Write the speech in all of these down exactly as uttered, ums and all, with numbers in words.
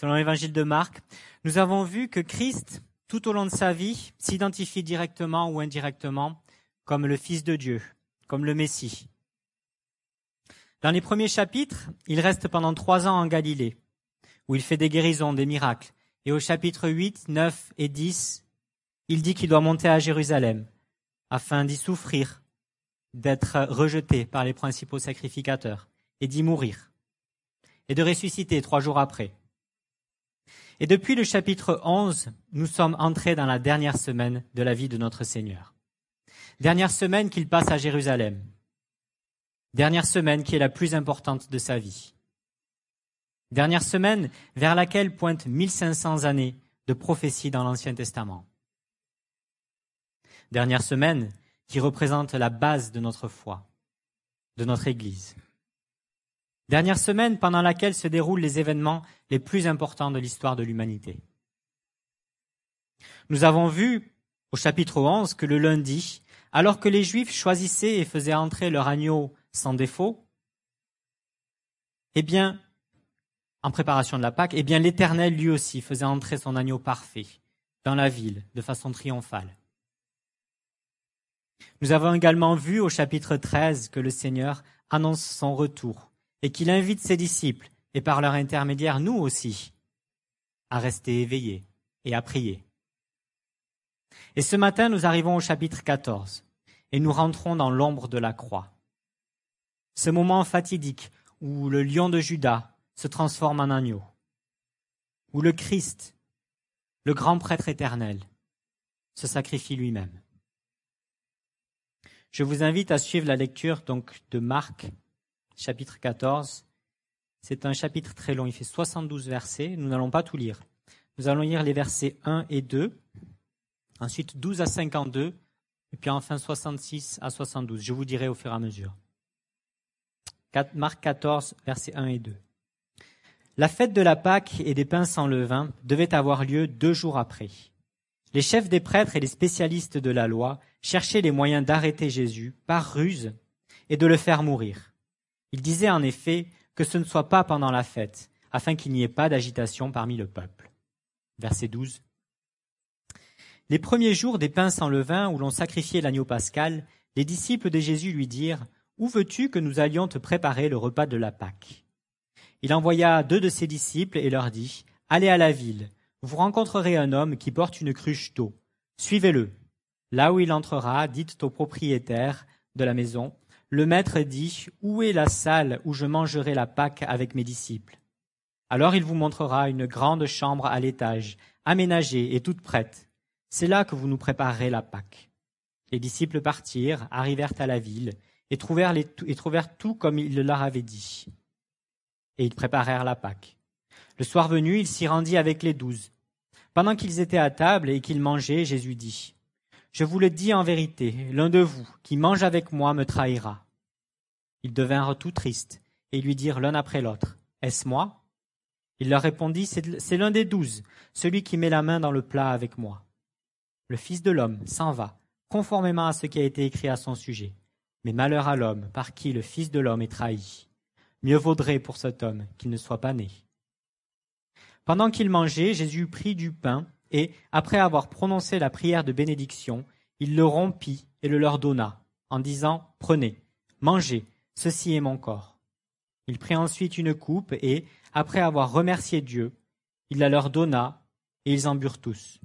selon l'évangile de Marc, nous avons vu que Christ, tout au long de sa vie, s'identifie directement ou indirectement comme le Fils de Dieu, comme le Messie. Dans les premiers chapitres, il reste pendant trois ans en Galilée, où il fait des guérisons, des miracles. Et au chapitre huit, neuf et dix, il dit qu'il doit monter à Jérusalem afin d'y souffrir, d'être rejeté par les principaux sacrificateurs et d'y mourir, et de ressusciter trois jours après. Et depuis le chapitre onze, nous sommes entrés dans la dernière semaine de la vie de notre Seigneur. Dernière semaine qu'il passe à Jérusalem. Dernière semaine qui est la plus importante de sa vie. Dernière semaine vers laquelle pointent mille cinq cents années de prophétie dans l'Ancien Testament. Dernière semaine qui représente la base de notre foi, de notre Église. Dernière semaine pendant laquelle se déroulent les événements les plus importants de l'histoire de l'humanité. Nous avons vu au chapitre onze que le lundi, alors que les Juifs choisissaient et faisaient entrer leur agneau sans défaut, eh bien, en préparation de la Pâque, eh bien l'Éternel lui aussi faisait entrer son agneau parfait dans la ville de façon triomphale. Nous avons également vu au chapitre treize que le Seigneur annonce son retour et qu'il invite ses disciples, et par leur intermédiaire nous aussi, à rester éveillés et à prier. Et ce matin, nous arrivons au chapitre quatorze et nous rentrons dans l'ombre de la croix. Ce moment fatidique où le lion de Juda se transforme en agneau, où le Christ, le grand prêtre éternel, se sacrifie lui-même. Je vous invite à suivre la lecture donc de Marc, chapitre quatorze. C'est un chapitre très long, il fait soixante-douze versets, nous n'allons pas tout lire. Nous allons lire les versets un et deux, ensuite douze à cinquante-deux, et puis enfin soixante-six à soixante-douze. Je vous dirai au fur et à mesure. Marc quatorze, versets un et deux. La fête de la Pâque et des pains sans levain devait avoir lieu deux jours après. Les chefs des prêtres et les spécialistes de la loi cherchaient les moyens d'arrêter Jésus par ruse et de le faire mourir. Ils disaient en effet que ce ne soit pas pendant la fête, afin qu'il n'y ait pas d'agitation parmi le peuple. Verset douze. Les premiers jours des pains sans levain où l'on sacrifiait l'agneau pascal, les disciples de Jésus lui dirent « Où veux-tu que nous allions te préparer le repas de la Pâque ?» Il envoya deux de ses disciples et leur dit « Allez à la ville, vous rencontrerez un homme qui porte une cruche d'eau. Suivez-le. Là où il entrera, dites au propriétaire de la maison, le maître dit « Où est la salle où je mangerai la Pâque avec mes disciples ?» Alors il vous montrera une grande chambre à l'étage, aménagée et toute prête. C'est là que vous nous préparerez la Pâque. Les disciples partirent, arrivèrent à la ville et trouvèrent, les, et trouvèrent tout comme il leur avait dit. Et ils préparèrent la Pâque. Le soir venu, il s'y rendit avec les douze. Pendant qu'ils étaient à table et qu'ils mangeaient, Jésus dit « Je vous le dis en vérité, l'un de vous qui mange avec moi me trahira. » Ils devinrent tout tristes et lui dirent l'un après l'autre « Est-ce moi ?» Il leur répondit « C'est l'un des douze, celui qui met la main dans le plat avec moi. » Le Fils de l'homme s'en va, conformément à ce qui a été écrit à son sujet. Mais malheur à l'homme par qui le Fils de l'homme est trahi. Mieux vaudrait pour cet homme qu'il ne soit pas né. Pendant qu'il mangeait, Jésus prit du pain et, après avoir prononcé la prière de bénédiction, il le rompit et le leur donna, en disant « Prenez, mangez, ceci est mon corps. » Il prit ensuite une coupe et, après avoir remercié Dieu, il la leur donna et ils en burent tous.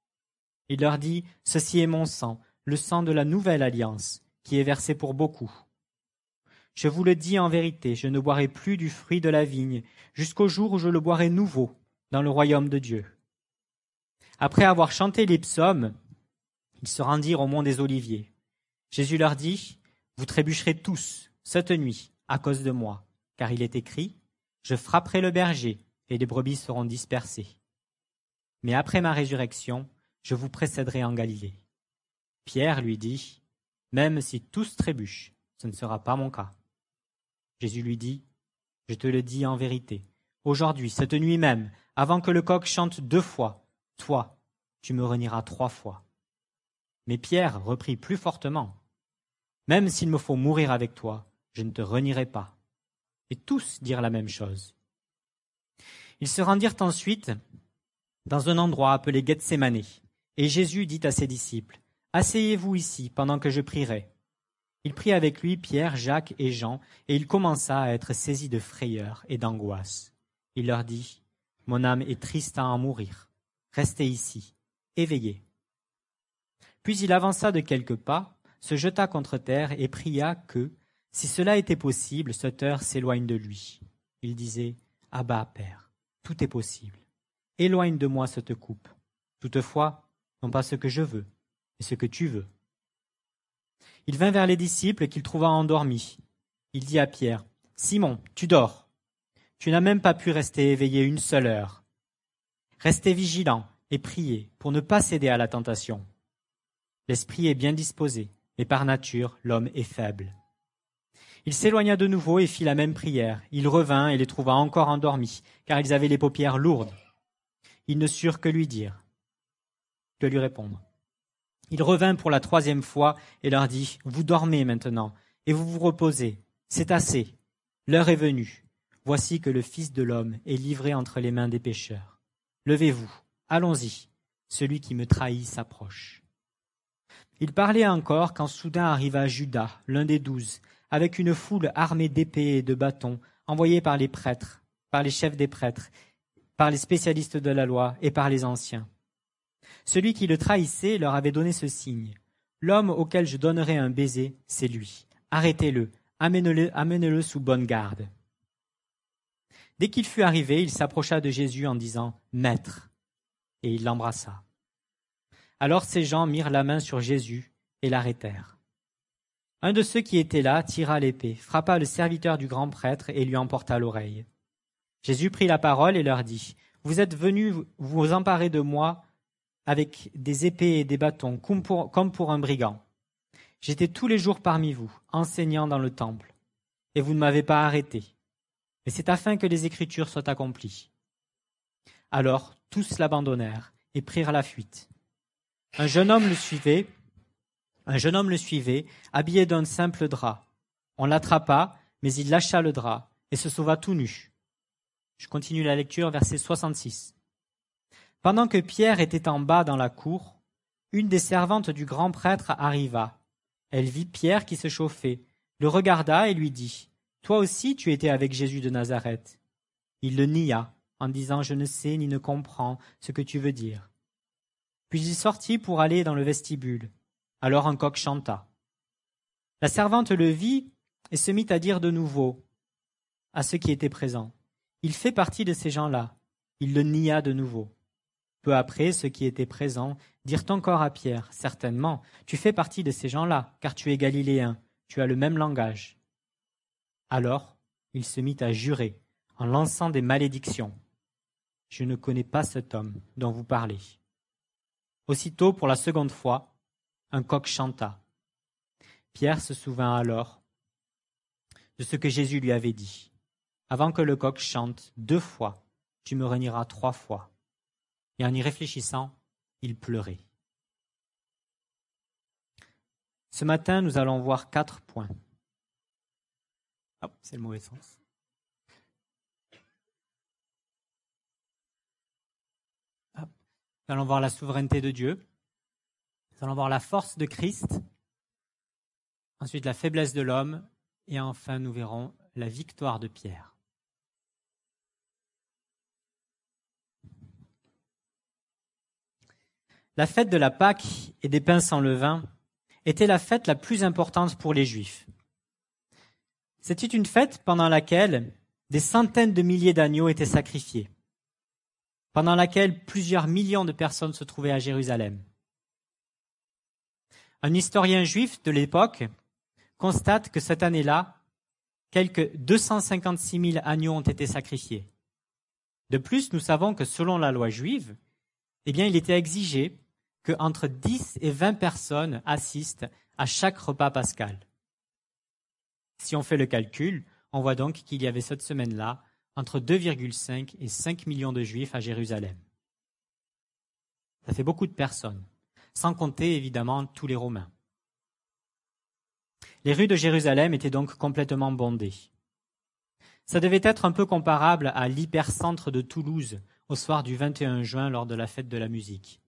Il leur dit « Ceci est mon sang, le sang de la nouvelle alliance, qui est versé pour beaucoup. Je vous le dis en vérité, je ne boirai plus du fruit de la vigne, jusqu'au jour où je le boirai nouveau dans le royaume de Dieu. » Après avoir chanté les psaumes, ils se rendirent au mont des Oliviers. Jésus leur dit « Vous trébucherez tous cette nuit à cause de moi, car il est écrit « Je frapperai le berger et les brebis seront dispersées. » Mais après ma résurrection, je vous précéderai en Galilée. Pierre lui dit « Même si tous trébuchent, ce ne sera pas mon cas. » Jésus lui dit « Je te le dis en vérité, aujourd'hui, cette nuit même, avant que le coq chante deux fois, toi, tu me renieras trois fois. » Mais Pierre reprit plus fortement « Même s'il me faut mourir avec toi, je ne te renierai pas. » Et tous dirent la même chose. Ils se rendirent ensuite dans un endroit appelé Gethsémané. Et Jésus dit à ses disciples, « Asseyez-vous ici pendant que je prierai. » Il prit avec lui Pierre, Jacques et Jean, et il commença à être saisi de frayeur et d'angoisse. Il leur dit, « Mon âme est triste à en mourir. Restez ici, éveillez. » Puis il avança de quelques pas, se jeta contre terre et pria que, si cela était possible, cette heure s'éloigne de lui. Il disait, « Abba, Père, tout est possible. Éloigne de moi cette coupe. Toutefois, non pas ce que je veux, mais ce que tu veux. » Il vint vers les disciples qu'il trouva endormis. Il dit à Pierre, « Simon, tu dors. Tu n'as même pas pu rester éveillé une seule heure. Restez vigilants et priez pour ne pas céder à la tentation. L'esprit est bien disposé, mais par nature, l'homme est faible. » Il s'éloigna de nouveau et fit la même prière. Il revint et les trouva encore endormis, car ils avaient les paupières lourdes. Ils ne surent que lui dire, que lui répondre. Il revint pour la troisième fois et leur dit, « Vous dormez maintenant, et vous vous reposez. C'est assez. L'heure est venue. Voici que le Fils de l'homme est livré entre les mains des pécheurs. Levez-vous, allons-y. Celui qui me trahit s'approche. » Il parlait encore quand soudain arriva Judas, l'un des douze, avec une foule armée d'épées et de bâtons, envoyés par les prêtres, par les chefs des prêtres, par les spécialistes de la loi et par les anciens. Celui qui le trahissait leur avait donné ce signe. « L'homme auquel je donnerai un baiser, c'est lui. Arrêtez-le, amenez-le, amenez-le sous bonne garde. » Dès qu'il fut arrivé, il s'approcha de Jésus en disant « Maître !» et il l'embrassa. Alors ces gens mirent la main sur Jésus et l'arrêtèrent. Un de ceux qui étaient là tira l'épée, frappa le serviteur du grand prêtre et lui emporta l'oreille. Jésus prit la parole et leur dit « Vous êtes venus vous emparer de moi avec des épées et des bâtons, comme pour, comme pour un brigand. J'étais tous les jours parmi vous, enseignant dans le temple, et vous ne m'avez pas arrêté. Mais c'est afin que les Écritures soient accomplies. » Alors tous l'abandonnèrent et prirent la fuite. Un jeune homme le suivait, un jeune homme le suivait, habillé d'un simple drap. On l'attrapa, mais il lâcha le drap et se sauva tout nu. Je continue la lecture, verset soixante-six. Pendant que Pierre était en bas dans la cour, une des servantes du grand prêtre arriva. Elle vit Pierre qui se chauffait, le regarda et lui dit « Toi aussi tu étais avec Jésus de Nazareth. » Il le nia en disant « Je ne sais ni ne comprends ce que tu veux dire. » Puis il sortit pour aller dans le vestibule. Alors un coq chanta. La servante le vit et se mit à dire de nouveau à ceux qui étaient présents « Il fait partie de ces gens-là. » Il le nia de nouveau. Peu après, ceux qui étaient présents dirent encore à Pierre, « Certainement, tu fais partie de ces gens-là, car tu es galiléen, tu as le même langage. » Alors, il se mit à jurer, en lançant des malédictions. « Je ne connais pas cet homme dont vous parlez. » Aussitôt, pour la seconde fois, un coq chanta. Pierre se souvint alors de ce que Jésus lui avait dit. « Avant que le coq chante deux fois, tu me renieras trois fois. » Et en y réfléchissant, il pleurait. Ce matin, nous allons voir quatre points. Oh, c'est le mauvais sens. Hop. Nous allons voir la souveraineté de Dieu. Nous allons voir la force de Christ. Ensuite, la faiblesse de l'homme. Et enfin, nous verrons la victoire de Pierre. La fête de la Pâque et des pains sans levain était la fête la plus importante pour les Juifs. C'était une fête pendant laquelle des centaines de milliers d'agneaux étaient sacrifiés, pendant laquelle plusieurs millions de personnes se trouvaient à Jérusalem. Un historien juif de l'époque constate que cette année-là, quelques deux cent cinquante-six mille agneaux ont été sacrifiés. De plus, nous savons que selon la loi juive, eh bien, il était exigé qu'entre dix et vingt personnes assistent à chaque repas pascal. Si on fait le calcul, on voit donc qu'il y avait cette semaine-là entre deux virgule cinq et cinq millions de Juifs à Jérusalem. Ça fait beaucoup de personnes, sans compter évidemment tous les Romains. Les rues de Jérusalem étaient donc complètement bondées. Ça devait être un peu comparable à l'hypercentre de Toulouse au soir du vingt et un juin lors de la fête de la musique.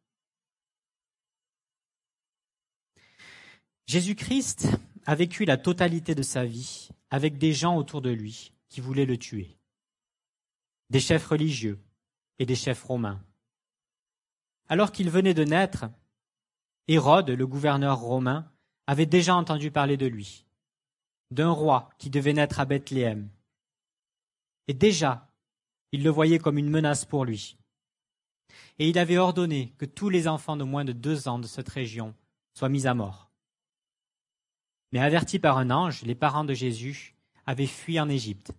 Jésus-Christ a vécu la totalité de sa vie avec des gens autour de lui qui voulaient le tuer. Des chefs religieux et des chefs romains. Alors qu'il venait de naître, Hérode, le gouverneur romain, avait déjà entendu parler de lui, d'un roi qui devait naître à Bethléem. Et déjà, il le voyait comme une menace pour lui. Et il avait ordonné que tous les enfants de moins de deux ans de cette région soient mis à mort. Mais avertis par un ange, les parents de Jésus avaient fui en Égypte.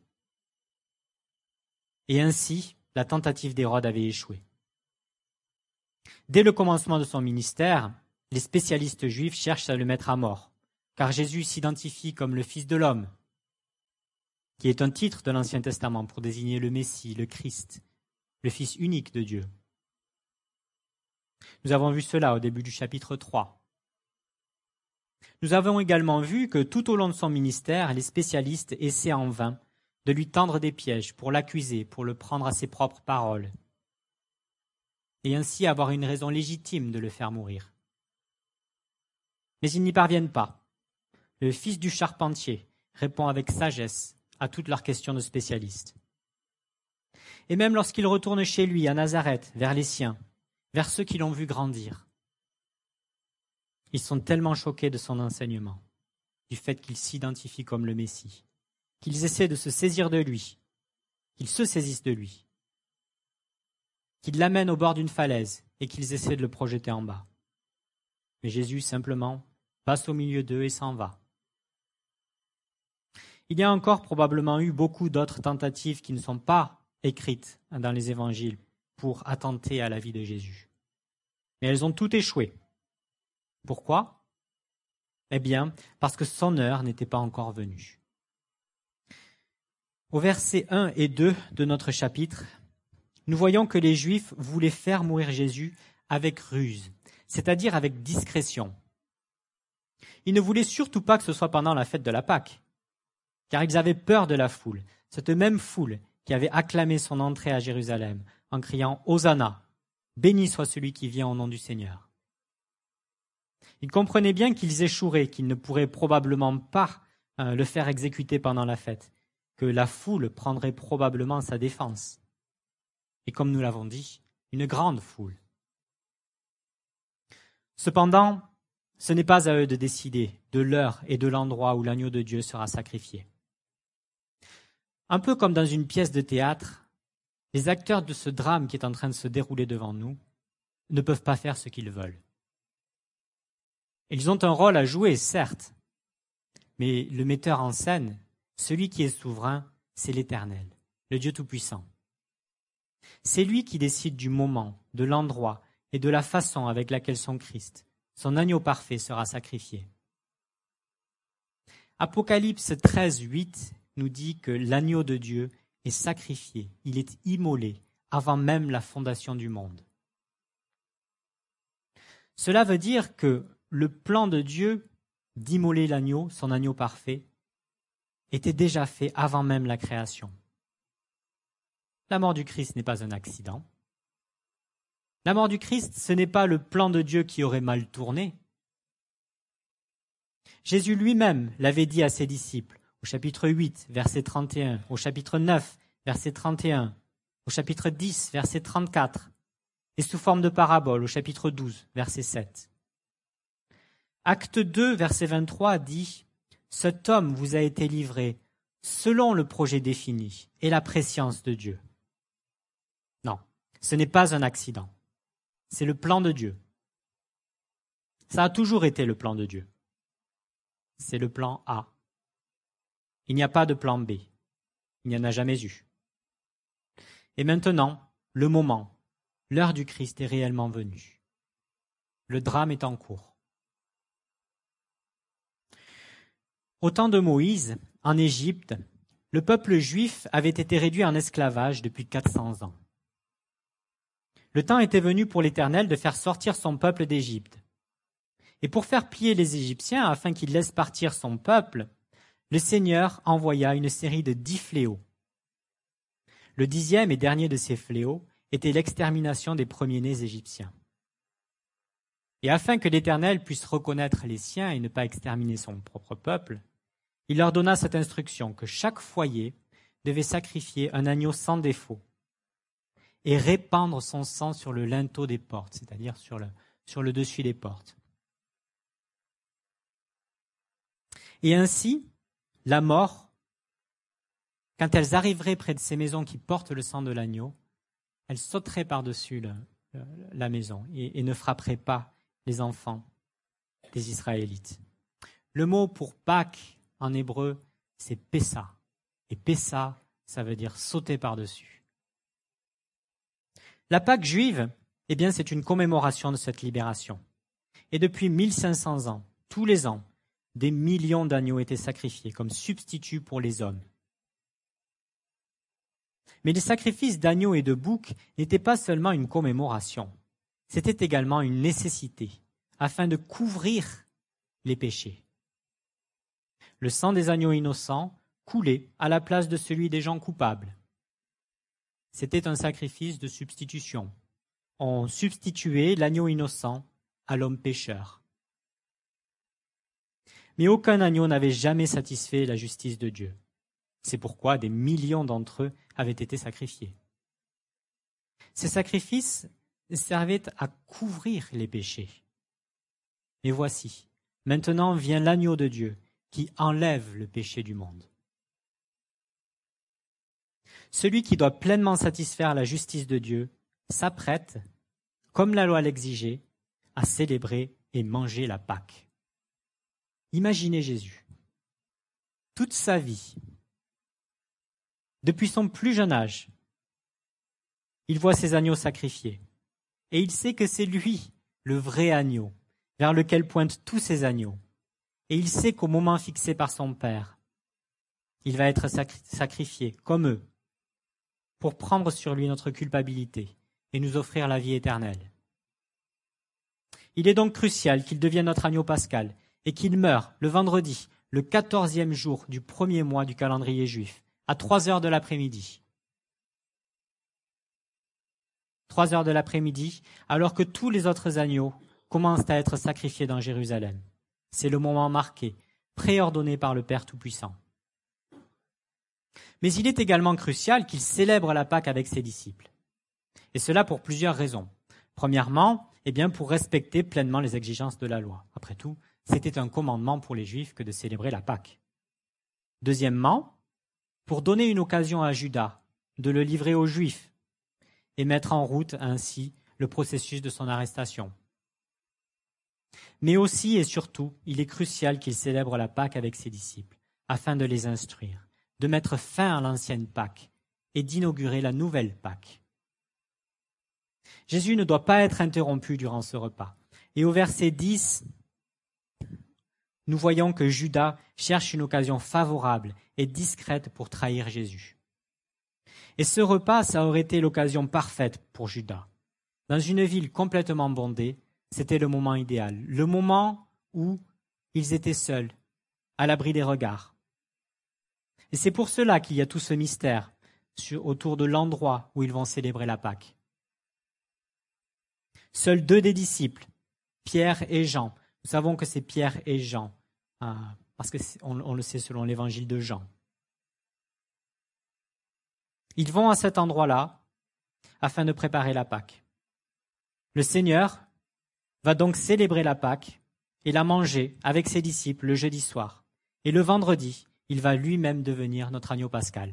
Et ainsi, la tentative d'Hérode avait échoué. Dès le commencement de son ministère, les spécialistes juifs cherchent à le mettre à mort, car Jésus s'identifie comme le Fils de l'homme, qui est un titre de l'Ancien Testament pour désigner le Messie, le Christ, le Fils unique de Dieu. Nous avons vu cela au début du chapitre trois. Nous avons également vu que tout au long de son ministère, les spécialistes essaient en vain de lui tendre des pièges pour l'accuser, pour le prendre à ses propres paroles, et ainsi avoir une raison légitime de le faire mourir. Mais ils n'y parviennent pas. Le fils du charpentier répond avec sagesse à toutes leurs questions de spécialistes. Et même lorsqu'il retourne chez lui, à Nazareth, vers les siens, vers ceux qui l'ont vu grandir, ils sont tellement choqués de son enseignement, du fait qu'il s'identifie comme le Messie, qu'ils essaient de se saisir de lui, qu'ils se saisissent de lui, qu'ils l'amènent au bord d'une falaise et qu'ils essaient de le projeter en bas. Mais Jésus, simplement, passe au milieu d'eux et s'en va. Il y a encore probablement eu beaucoup d'autres tentatives qui ne sont pas écrites dans les évangiles pour attenter à la vie de Jésus. Mais elles ont toutes échoué. Pourquoi ? Eh bien, parce que son heure n'était pas encore venue. Au verset un et deux de notre chapitre, nous voyons que les Juifs voulaient faire mourir Jésus avec ruse, c'est-à-dire avec discrétion. Ils ne voulaient surtout pas que ce soit pendant la fête de la Pâque, car ils avaient peur de la foule, cette même foule qui avait acclamé son entrée à Jérusalem en criant « Hosanna ! Béni soit celui qui vient au nom du Seigneur ». Ils comprenaient bien qu'ils échoueraient, qu'ils ne pourraient probablement pas euh, le faire exécuter pendant la fête, que la foule prendrait probablement sa défense. Et comme nous l'avons dit, une grande foule. Cependant, ce n'est pas à eux de décider de l'heure et de l'endroit où l'agneau de Dieu sera sacrifié. Un peu comme dans une pièce de théâtre, les acteurs de ce drame qui est en train de se dérouler devant nous ne peuvent pas faire ce qu'ils veulent. Ils ont un rôle à jouer, certes, mais le metteur en scène, celui qui est souverain, c'est l'Éternel, le Dieu Tout-Puissant. C'est lui qui décide du moment, de l'endroit et de la façon avec laquelle son Christ, son agneau parfait, sera sacrifié. Apocalypse treize, huit nous dit que l'agneau de Dieu est sacrifié, il est immolé avant même la fondation du monde. Cela veut dire que le plan de Dieu d'immoler l'agneau, son agneau parfait, était déjà fait avant même la création. La mort du Christ n'est pas un accident. La mort du Christ, ce n'est pas le plan de Dieu qui aurait mal tourné. Jésus lui-même l'avait dit à ses disciples au chapitre huit, verset trente et un, au chapitre neuf, verset trente et un, au chapitre dix, verset trente-quatre, et sous forme de parabole au chapitre douze, verset sept. Acte deux, verset vingt-trois dit « Cet homme vous a été livré selon le projet défini et la prescience de Dieu. » Non, ce n'est pas un accident. C'est le plan de Dieu. Ça a toujours été le plan de Dieu. C'est le plan A. Il n'y a pas de plan B. Il n'y en a jamais eu. Et maintenant, le moment, l'heure du Christ est réellement venue. Le drame est en cours. Au temps de Moïse, en Égypte, le peuple juif avait été réduit en esclavage depuis quatre cents ans. Le temps était venu pour l'Éternel de faire sortir son peuple d'Égypte. Et pour faire plier les Égyptiens, afin qu'ils laissent partir son peuple, le Seigneur envoya une série de dix fléaux Le dixième et dernier de ces fléaux était l'extermination des premiers-nés égyptiens. Et afin que l'Éternel puisse reconnaître les siens et ne pas exterminer son propre peuple, il leur donna cette instruction que chaque foyer devait sacrifier un agneau sans défaut et répandre son sang sur le linteau des portes, c'est-à-dire sur le, sur le dessus des portes. Et ainsi, la mort, quand elles arriveraient près de ces maisons qui portent le sang de l'agneau, elles sauteraient par-dessus le, le, la maison et, et ne frapperaient pas les enfants des Israélites. Le mot pour Pâques en hébreu, c'est Pessa. Et Pessa, ça veut dire sauter par-dessus. La Pâque juive, eh bien, c'est une commémoration de cette libération. Et depuis mille cinq cents ans, tous les ans, des millions d'agneaux étaient sacrifiés comme substituts pour les hommes. Mais les sacrifices d'agneaux et de boucs n'étaient pas seulement une commémoration, c'était également une nécessité, afin de couvrir les péchés. Le sang des agneaux innocents coulait à la place de celui des gens coupables. C'était un sacrifice de substitution. On substituait l'agneau innocent à l'homme pécheur. Mais aucun agneau n'avait jamais satisfait la justice de Dieu. C'est pourquoi des millions d'entre eux avaient été sacrifiés. Ces sacrifices servaient à couvrir les péchés. Et voici, maintenant vient l'agneau de Dieu qui enlève le péché du monde. Celui qui doit pleinement satisfaire la justice de Dieu s'apprête, comme la loi l'exigeait, à célébrer et manger la Pâque. Imaginez Jésus. Toute sa vie, depuis son plus jeune âge, il voit ses agneaux sacrifiés. Et il sait que c'est lui, le vrai agneau, vers lequel pointent tous ces agneaux. Et il sait qu'au moment fixé par son Père, il va être sacrifié, comme eux, pour prendre sur lui notre culpabilité et nous offrir la vie éternelle. Il est donc crucial qu'il devienne notre agneau pascal et qu'il meure le vendredi, le quatorzième jour du premier mois du calendrier juif, à trois heures de l'après-midi. Trois heures de l'après-midi, alors que tous les autres agneaux commencent à être sacrifiés dans Jérusalem. C'est le moment marqué, préordonné par le Père Tout-Puissant. Mais il est également crucial qu'il célèbre la Pâque avec ses disciples. Et cela pour plusieurs raisons. Premièrement, eh bien pour respecter pleinement les exigences de la loi. Après tout, c'était un commandement pour les Juifs que de célébrer la Pâque. Deuxièmement, pour donner une occasion à Judas de le livrer aux Juifs et mettre en route ainsi le processus de son arrestation. Mais aussi et surtout, il est crucial qu'il célèbre la Pâque avec ses disciples, afin de les instruire, de mettre fin à l'ancienne Pâque et d'inaugurer la nouvelle Pâque. Jésus ne doit pas être interrompu durant ce repas. Et au verset dix, nous voyons que Judas cherche une occasion favorable et discrète pour trahir Jésus. Et ce repas, ça aurait été l'occasion parfaite pour Judas. Dans une ville complètement bondée, c'était le moment idéal, le moment où ils étaient seuls, à l'abri des regards. Et c'est pour cela qu'il y a tout ce mystère sur, autour de l'endroit où ils vont célébrer la Pâque. Seuls deux des disciples, Pierre et Jean, nous savons que c'est Pierre et Jean, hein, parce qu'on on le sait selon l'évangile de Jean. Ils vont à cet endroit-là afin de préparer la Pâque. Le Seigneur va donc célébrer la Pâque et la manger avec ses disciples le jeudi soir. Et le vendredi, il va lui-même devenir notre agneau pascal.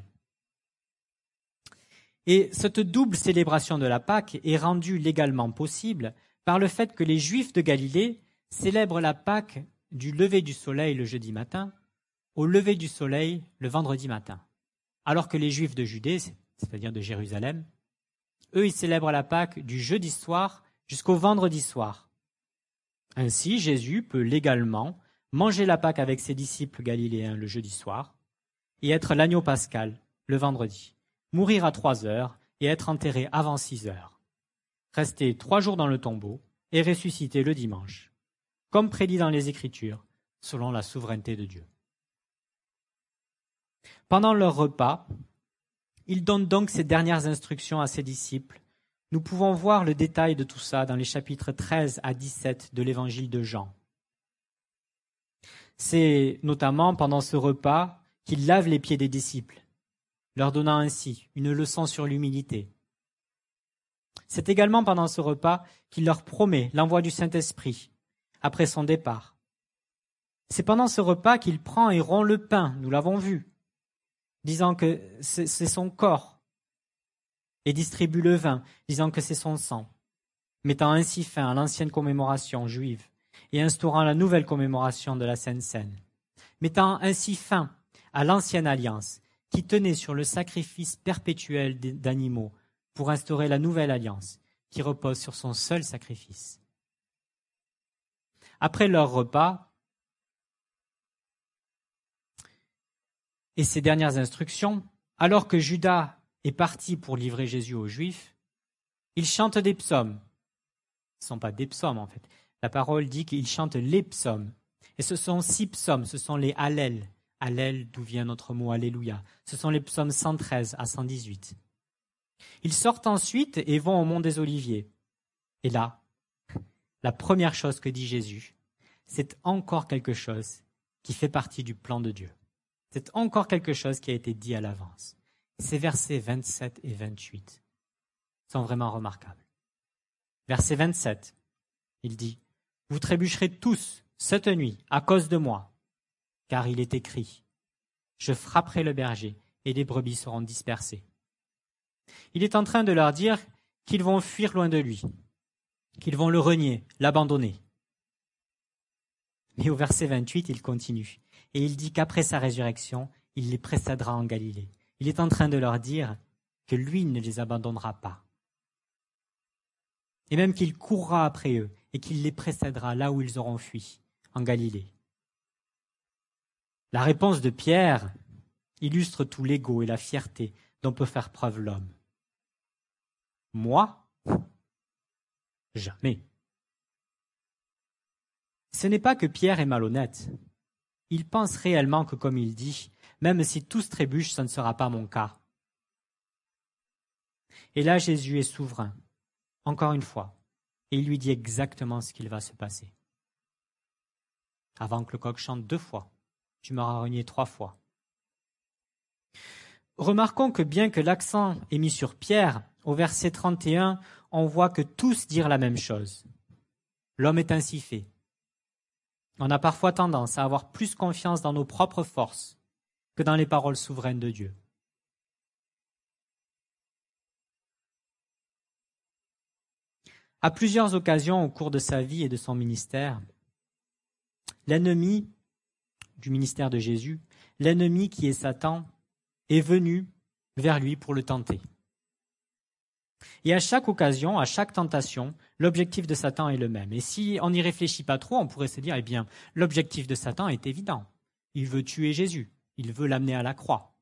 Et cette double célébration de la Pâque est rendue légalement possible par le fait que les Juifs de Galilée célèbrent la Pâque du lever du soleil le jeudi matin au lever du soleil le vendredi matin. Alors que les Juifs de Judée, c'est-à-dire de Jérusalem, eux, ils célèbrent la Pâque du jeudi soir jusqu'au vendredi soir. Ainsi, Jésus peut légalement manger la Pâque avec ses disciples galiléens le jeudi soir et être l'agneau pascal le vendredi, mourir à trois heures et être enterré avant six heures, rester trois jours dans le tombeau et ressusciter le dimanche, comme prédit dans les Écritures, selon la souveraineté de Dieu. Pendant leur repas, Il donne donc ses dernières instructions à ses disciples. Nous pouvons voir le détail de tout ça dans les chapitres treize à dix-sept de l'évangile de Jean. C'est notamment pendant ce repas qu'il lave les pieds des disciples, leur donnant ainsi une leçon sur l'humilité. C'est également pendant ce repas qu'il leur promet l'envoi du Saint-Esprit après son départ. C'est pendant ce repas qu'il prend et rompt le pain, nous l'avons vu, disant que c'est son corps, et distribue le vin, disant que c'est son sang, mettant ainsi fin à l'ancienne commémoration juive et instaurant la nouvelle commémoration de la Sainte Seine, mettant ainsi fin à l'ancienne alliance qui tenait sur le sacrifice perpétuel d'animaux pour instaurer la nouvelle alliance qui repose sur son seul sacrifice. Après leur repas et ses dernières instructions, alors que Judas est parti pour livrer Jésus aux Juifs, il chante des psaumes. Ce ne sont pas des psaumes en fait. La parole dit qu'il chante les psaumes. Et ce sont six psaumes, ce sont les Hallel. Hallel, d'où vient notre mot Alléluia. Ce sont les psaumes cent treize à cent dix-huit. Ils sortent ensuite et vont au mont des Oliviers. Et là, la première chose que dit Jésus, c'est encore quelque chose qui fait partie du plan de Dieu. C'est encore quelque chose qui a été dit à l'avance. Ces versets vingt-sept et vingt-huit sont vraiment remarquables. Verset vingt-sept, il dit « Vous trébucherez tous cette nuit à cause de moi, car il est écrit « Je frapperai le berger et les brebis seront dispersées. » Il est en train de leur dire qu'ils vont fuir loin de lui, qu'ils vont le renier, l'abandonner. Mais au verset vingt-huit, il continue et il dit qu'après sa résurrection, il les précédera en Galilée. Il est en train de leur dire que lui ne les abandonnera pas. Et même qu'il courra après eux et qu'il les précédera là où ils auront fui, en Galilée. La réponse de Pierre illustre tout l'ego et la fierté dont peut faire preuve l'homme. Moi ? Jamais. Ce n'est pas que Pierre est malhonnête. Il pense réellement que, comme il dit, même si tous trébuchent, ce ne sera pas mon cas. Et là, Jésus est souverain, encore une fois, et il lui dit exactement ce qu'il va se passer. Avant que le coq chante deux fois, tu m'auras renié trois fois. Remarquons que bien que l'accent est mis sur Pierre, au verset trente et un, on voit que tous dirent la même chose. L'homme est ainsi fait. On a parfois tendance à avoir plus confiance dans nos propres forces que dans les paroles souveraines de Dieu. À plusieurs occasions au cours de sa vie et de son ministère, l'ennemi du ministère de Jésus, l'ennemi qui est Satan, est venu vers lui pour le tenter. Et à chaque occasion, à chaque tentation, l'objectif de Satan est le même. Et si on n'y réfléchit pas trop, on pourrait se dire, eh bien, l'objectif de Satan est évident. Il veut tuer Jésus. Il veut l'amener à la croix.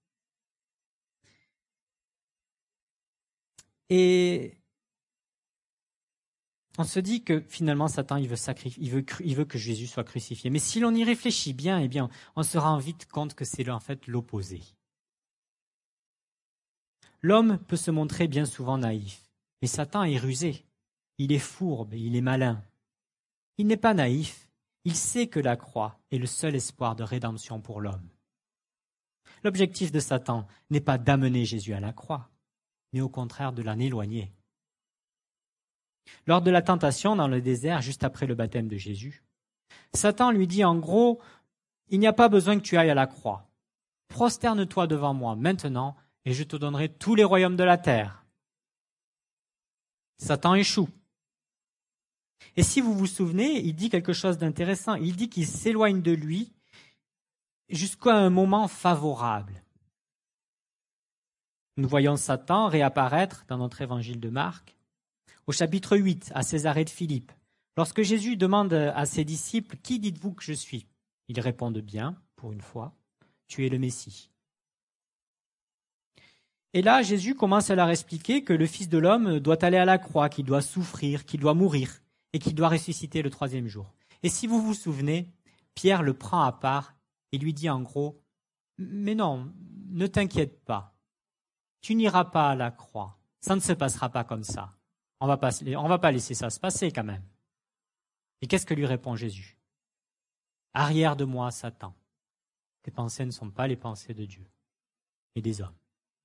Et on se dit que finalement, Satan, il veut, sacrifier, il veut, il veut que Jésus soit crucifié. Mais si l'on y réfléchit bien, eh bien, on se rend vite compte que c'est en fait l'opposé. L'homme peut se montrer bien souvent naïf, mais Satan est rusé. Il est fourbe, il est malin. Il n'est pas naïf, il sait que la croix est le seul espoir de rédemption pour l'homme. L'objectif de Satan n'est pas d'amener Jésus à la croix, mais au contraire de l'en éloigner. Lors de la tentation dans le désert, juste après le baptême de Jésus, Satan lui dit en gros, il n'y a pas besoin que tu ailles à la croix. Prosterne-toi devant moi maintenant et je te donnerai tous les royaumes de la terre. Satan échoue. Et si vous vous souvenez, il dit quelque chose d'intéressant. Il dit qu'il s'éloigne de lui jusqu'à un moment favorable. Nous voyons Satan réapparaître dans notre évangile de Marc, au chapitre huit, à Césarée de Philippe. Lorsque Jésus demande à ses disciples « Qui dites-vous que je suis ?» Ils répondent bien, pour une fois, « Tu es le Messie ». Et là, Jésus commence à leur expliquer que le Fils de l'homme doit aller à la croix, qu'il doit souffrir, qu'il doit mourir et qu'il doit ressusciter le troisième jour. Et si vous vous souvenez, Pierre le prend à part et lui dit en gros « Mais non, ne t'inquiète pas. tu n'iras pas à la croix. Ça ne se passera pas comme ça. On va pas, on va pas laisser ça se passer quand même. Et qu'est-ce que lui répond Jésus? Arrière de moi, Satan. Tes pensées ne sont pas les pensées de Dieu, mais des hommes.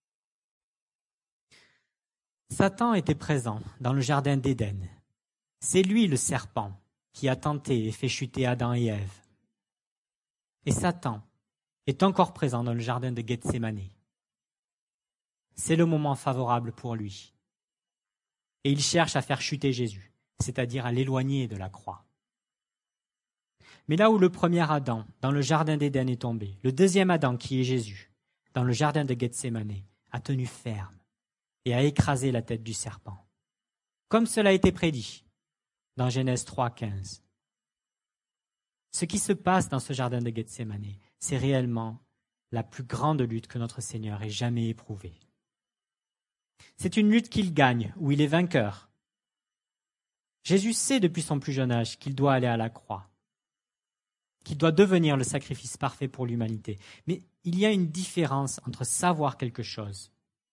Satan était présent dans le jardin d'Éden. C'est lui le serpent qui a tenté et fait chuter Adam et Ève. Et Satan est encore présent dans le jardin de Gethsémane. C'est le moment favorable pour lui. Et il cherche à faire chuter Jésus, c'est-à-dire à l'éloigner de la croix. Mais là où le premier Adam, dans le jardin d'Éden, est tombé, le deuxième Adam, qui est Jésus, dans le jardin de Gethsémane, a tenu ferme et a écrasé la tête du serpent, comme cela a été prédit dans Genèse trois, quinze. Ce qui se passe dans ce jardin de Gethsémane, c'est réellement la plus grande lutte que notre Seigneur ait jamais éprouvée. C'est une lutte qu'il gagne, où il est vainqueur. Jésus sait depuis son plus jeune âge qu'il doit aller à la croix, qu'il doit devenir le sacrifice parfait pour l'humanité. Mais il y a une différence entre savoir quelque chose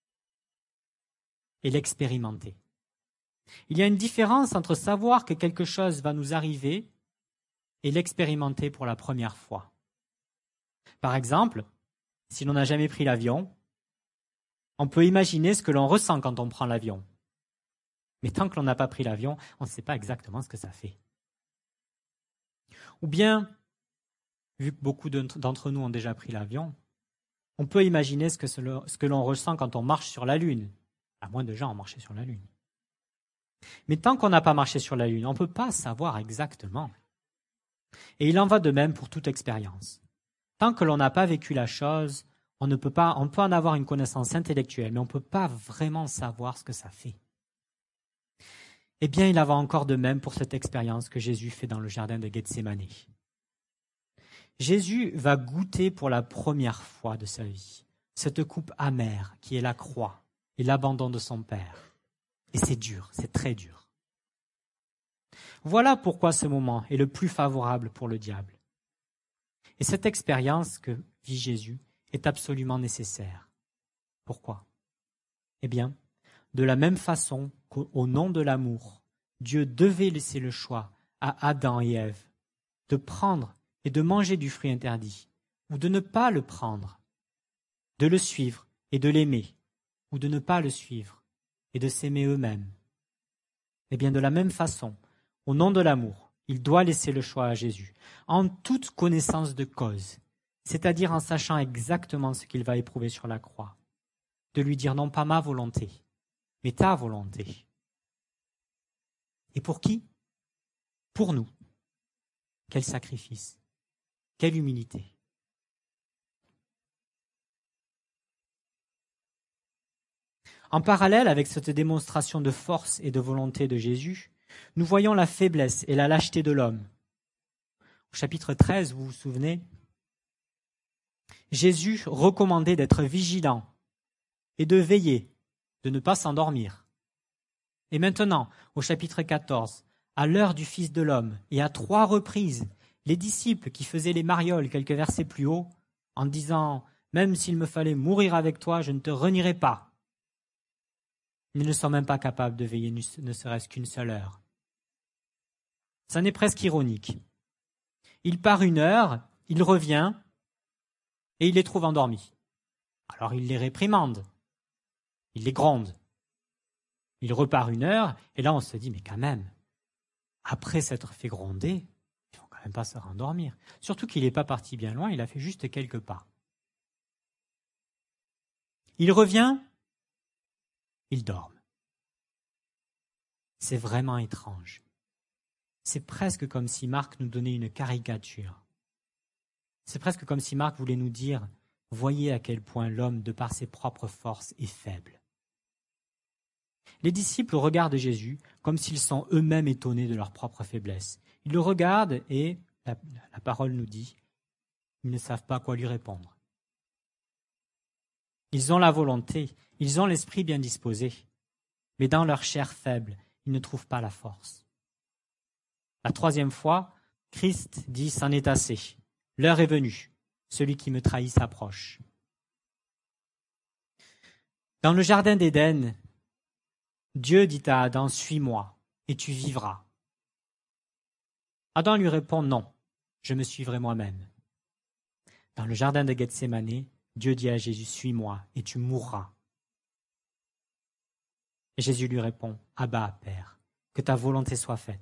et l'expérimenter. Il y a une différence entre savoir que quelque chose va nous arriver et l'expérimenter pour la première fois. Par exemple, si l'on n'a jamais pris l'avion, on peut imaginer ce que l'on ressent quand on prend l'avion. Mais tant que l'on n'a pas pris l'avion, on ne sait pas exactement ce que ça fait. Ou bien, vu que beaucoup d'entre nous ont déjà pris l'avion, on peut imaginer ce que, ce que l'on ressent quand on marche sur la Lune. À moins de gens ont marché sur la Lune. Mais tant qu'on n'a pas marché sur la Lune, on ne peut pas savoir exactement. Et il en va de même pour toute expérience. Tant que l'on n'a pas vécu la chose, on ne peut pas, on peut en avoir une connaissance intellectuelle, mais on ne peut pas vraiment savoir ce que ça fait. Eh bien, il en va encore de même pour cette expérience que Jésus fait dans le jardin de Gethsémane. Jésus va goûter pour la première fois de sa vie cette coupe amère qui est la croix et l'abandon de son Père. Et c'est dur, c'est très dur. Voilà pourquoi ce moment est le plus favorable pour le diable. Et cette expérience que vit Jésus est absolument nécessaire. Pourquoi? Eh bien, de la même façon qu'au nom de l'amour, Dieu devait laisser le choix à Adam et Ève de prendre et de manger du fruit interdit, ou de ne pas le prendre, de le suivre et de l'aimer, ou de ne pas le suivre et de s'aimer eux-mêmes. Eh bien, de la même façon, au nom de l'amour, il doit laisser le choix à Jésus, en toute connaissance de cause, c'est-à-dire en sachant exactement ce qu'il va éprouver sur la croix, de lui dire non pas ma volonté, mais ta volonté. Et pour qui? Pour nous. Quel sacrifice, quelle humilité. En parallèle avec cette démonstration de force et de volonté de Jésus, nous voyons la faiblesse et la lâcheté de l'homme. Au chapitre treize, vous vous souvenez, Jésus recommandait d'être vigilant et de veiller, de ne pas s'endormir. Et maintenant, au chapitre quatorze, à l'heure du Fils de l'homme, et à trois reprises, les disciples qui faisaient les marioles quelques versets plus haut, en disant « Même s'il me fallait mourir avec toi, je ne te renierai pas », ils ne sont même pas capables de veiller ne serait-ce qu'une seule heure. Ça n'est presque ironique. Il part une heure, il revient, et il les trouve endormis. Alors il les réprimande, il les gronde. Il repart une heure, et là on se dit, mais quand même, après s'être fait gronder, ils ne vont quand même pas se rendormir. Surtout qu'il n'est pas parti bien loin, il a fait juste quelques pas. Il revient, ils dorment. C'est vraiment étrange. C'est presque comme si Marc nous donnait une caricature. C'est presque comme si Marc voulait nous dire « Voyez à quel point l'homme, de par ses propres forces, est faible. » Les disciples regardent Jésus comme s'ils sont eux-mêmes étonnés de leur propre faiblesse. Ils le regardent et, la, la parole nous dit, ils ne savent pas quoi lui répondre. Ils ont la volonté, ils ont l'esprit bien disposé, mais dans leur chair faible, ils ne trouvent pas la force. La troisième fois, Christ dit « C'en est assez, l'heure est venue, celui qui me trahit s'approche. » Dans le jardin d'Éden, Dieu dit à Adam, « Suis-moi, et tu vivras. » Adam lui répond, « Non, je me suivrai moi-même. » Dans le jardin de Gethsémane, Dieu dit à Jésus, « Suis-moi, et tu mourras. » Et Jésus lui répond, « Abba, Père, que ta volonté soit faite. »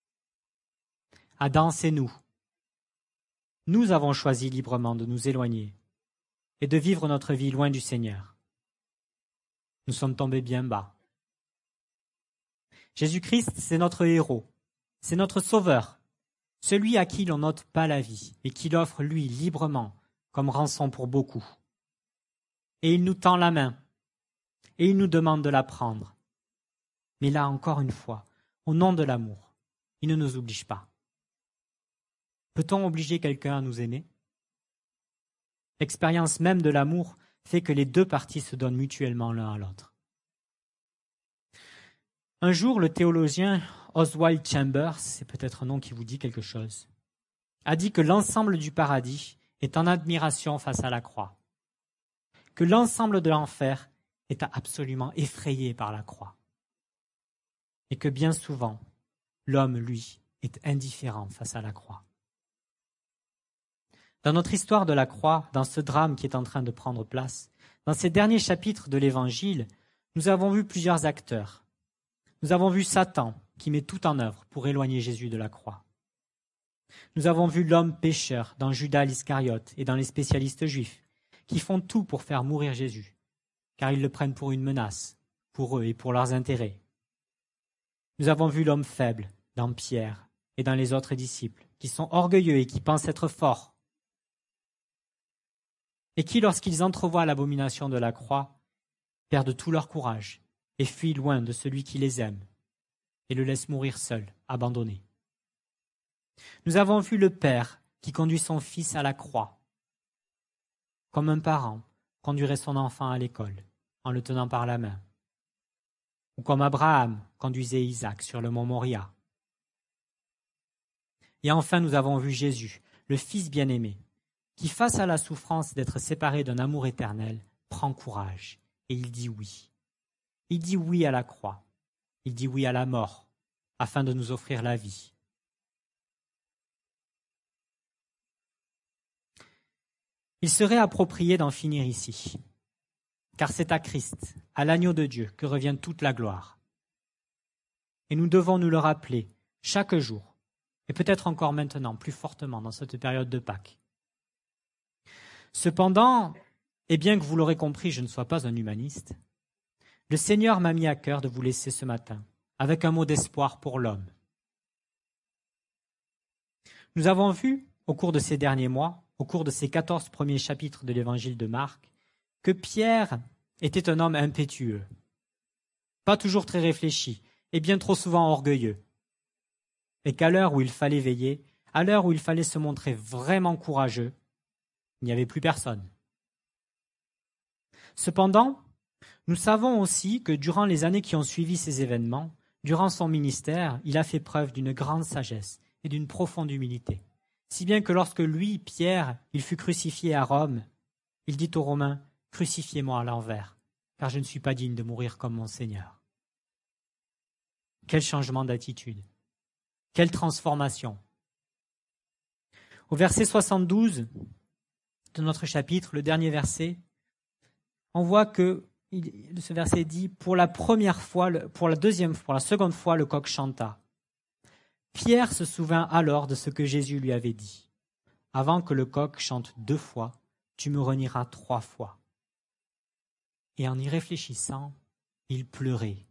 Adam, c'est nous. Nous avons choisi librement de nous éloigner et de vivre notre vie loin du Seigneur. Nous sommes tombés bien bas. Jésus-Christ, c'est notre héros, c'est notre sauveur, celui à qui l'on n'ôte pas la vie et qui l'offre, lui, librement, comme rançon pour beaucoup. Et il nous tend la main, et il nous demande de la prendre. Mais là, encore une fois, au nom de l'amour, il ne nous oblige pas. Peut-on obliger quelqu'un à nous aimer? L'expérience même de l'amour fait que les deux parties se donnent mutuellement l'un à l'autre. Un jour, le théologien Oswald Chambers, c'est peut-être un nom qui vous dit quelque chose, a dit que l'ensemble du paradis est en admiration face à la croix, que l'ensemble de l'enfer est absolument effrayé par la croix, et que bien souvent, l'homme, lui, est indifférent face à la croix. Dans notre histoire de la croix, dans ce drame qui est en train de prendre place, dans ces derniers chapitres de l'Évangile, nous avons vu plusieurs acteurs. Nous avons vu Satan qui met tout en œuvre pour éloigner Jésus de la croix. Nous avons vu l'homme pécheur dans Judas l'Iscariote et dans les spécialistes juifs qui font tout pour faire mourir Jésus, car ils le prennent pour une menace, pour eux et pour leurs intérêts. Nous avons vu l'homme faible dans Pierre et dans les autres disciples qui sont orgueilleux et qui pensent être forts, et qui, lorsqu'ils entrevoient l'abomination de la croix, perdent tout leur courage et fuient loin de celui qui les aime et le laisse mourir seul, abandonné. Nous avons vu le Père qui conduit son Fils à la croix, comme un parent conduirait son enfant à l'école en le tenant par la main, ou comme Abraham conduisait Isaac sur le mont Moria. Et enfin, nous avons vu Jésus, le Fils bien-aimé, qui, face à la souffrance d'être séparé d'un amour éternel, prend courage et il dit oui. Il dit oui à la croix, il dit oui à la mort, afin de nous offrir la vie. Il serait approprié d'en finir ici, car c'est à Christ, à l'agneau de Dieu, que revient toute la gloire. Et nous devons nous le rappeler chaque jour, et peut-être encore maintenant, plus fortement dans cette période de Pâques. Cependant, et bien que vous l'aurez compris, je ne sois pas un humaniste, le Seigneur m'a mis à cœur de vous laisser ce matin avec un mot d'espoir pour l'homme. Nous avons vu, au cours de ces derniers mois, au cours de ces quatorze premiers chapitres de l'évangile de Marc, que Pierre était un homme impétueux, pas toujours très réfléchi et bien trop souvent orgueilleux, et qu'à l'heure où il fallait veiller, à l'heure où il fallait se montrer vraiment courageux, il n'y avait plus personne. Cependant, nous savons aussi que durant les années qui ont suivi ces événements, durant son ministère, il a fait preuve d'une grande sagesse et d'une profonde humilité. Si bien que lorsque lui, Pierre, il fut crucifié à Rome, il dit aux Romains, « Crucifiez-moi à l'envers, car je ne suis pas digne de mourir comme mon Seigneur. » Quel changement d'attitude! Quelle transformation! Au verset soixante-douze de notre chapitre, le dernier verset, on voit que ce verset dit, pour la première fois, pour la deuxième, pour la seconde fois, le coq chanta. Pierre se souvint alors de ce que Jésus lui avait dit. Avant que le coq chante deux fois, tu me renieras trois fois. Et en y réfléchissant, il pleurait.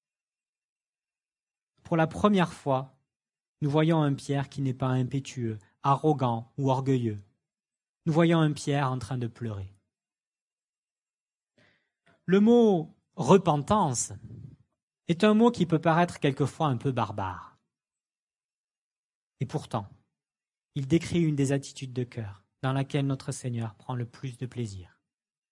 Pour la première fois, nous voyons un Pierre qui n'est pas impétueux, arrogant ou orgueilleux. Nous voyons un Pierre en train de pleurer. Le mot « repentance » est un mot qui peut paraître quelquefois un peu barbare. Et pourtant, il décrit une des attitudes de cœur dans laquelle notre Seigneur prend le plus de plaisir.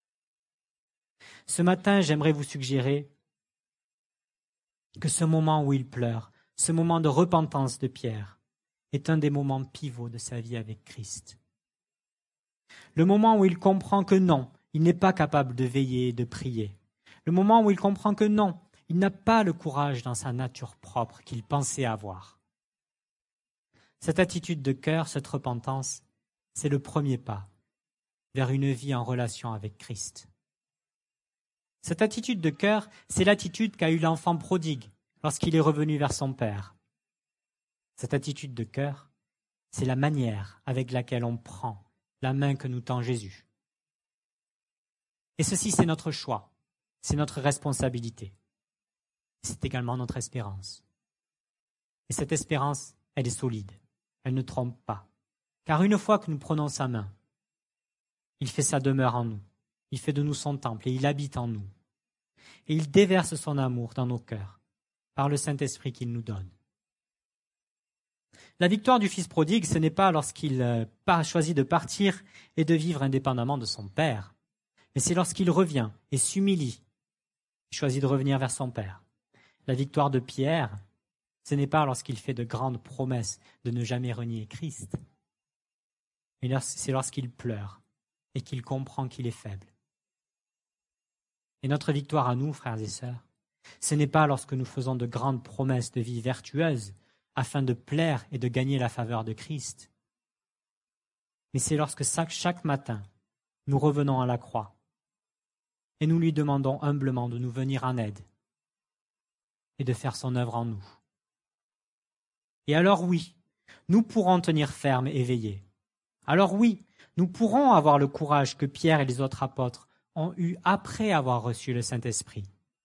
Ce matin, j'aimerais vous suggérer que ce moment où il pleure, ce moment de repentance de Pierre, est un des moments pivots de sa vie avec Christ. Le moment où il comprend que non, il n'est pas capable de veiller et de prier. Le moment où il comprend que non, il n'a pas le courage dans sa nature propre qu'il pensait avoir. Cette attitude de cœur, cette repentance, c'est le premier pas vers une vie en relation avec Christ. Cette attitude de cœur, c'est l'attitude qu'a eue l'enfant prodigue lorsqu'il est revenu vers son père. Cette attitude de cœur, c'est la manière avec laquelle on prend la main que nous tend Jésus. Et ceci, c'est notre choix, c'est notre responsabilité. C'est également notre espérance. Et cette espérance, elle est solide, elle ne trompe pas. Car une fois que nous prenons sa main, il fait sa demeure en nous, il fait de nous son temple et il habite en nous. Et il déverse son amour dans nos cœurs, par le Saint-Esprit qu'il nous donne. La victoire du fils prodigue, ce n'est pas lorsqu'il euh, choisit de partir et de vivre indépendamment de son père, mais c'est lorsqu'il revient et s'humilie, il choisit de revenir vers son père. La victoire de Pierre, ce n'est pas lorsqu'il fait de grandes promesses de ne jamais renier Christ, mais c'est lorsqu'il pleure et qu'il comprend qu'il est faible. Et notre victoire à nous, frères et sœurs, ce n'est pas lorsque nous faisons de grandes promesses de vie vertueuse afin de plaire et de gagner la faveur de Christ, mais c'est lorsque chaque matin, nous revenons à la croix et nous lui demandons humblement de nous venir en aide et de faire son œuvre en nous. Et alors oui, nous pourrons tenir ferme et veiller. Alors oui, nous pourrons avoir le courage que Pierre et les autres apôtres ont eu après avoir reçu le Saint-Esprit.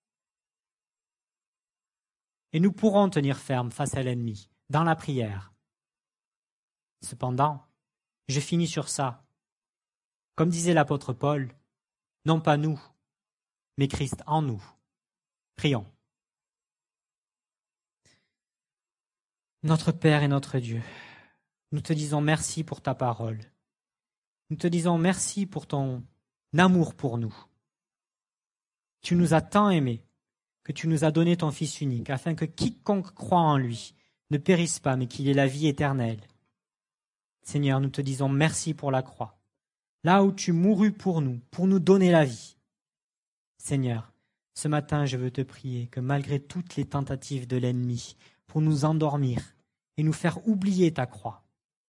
Et nous pourrons tenir ferme face à l'ennemi, dans la prière. Cependant, je finis sur ça. Comme disait l'apôtre Paul, non pas nous, mais Christ en nous. Prions. Notre Père et notre Dieu, nous te disons merci pour ta parole. Nous te disons merci pour ton amour pour nous. Tu nous as tant aimés que tu nous as donné ton Fils unique, afin que quiconque croit en lui ne périsse pas, mais qu'il ait la vie éternelle. Seigneur, nous te disons merci pour la croix, là où tu mourus pour nous, pour nous donner la vie. Seigneur, ce matin, je veux te prier que malgré toutes les tentatives de l'ennemi pour nous endormir et nous faire oublier ta croix,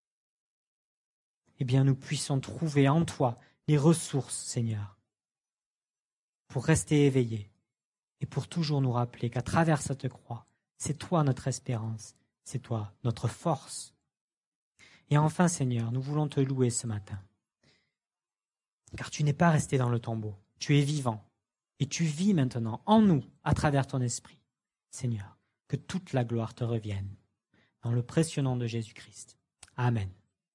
eh bien, nous puissions trouver en toi les ressources, Seigneur, pour rester éveillés et pour toujours nous rappeler qu'à travers cette croix, c'est toi notre espérance, c'est toi notre force. Et enfin, Seigneur, nous voulons te louer ce matin, car tu n'es pas resté dans le tombeau, tu es vivant, et tu vis maintenant en nous, à travers ton esprit. Seigneur, que toute la gloire te revienne, dans le précieux nom de Jésus-Christ. Amen.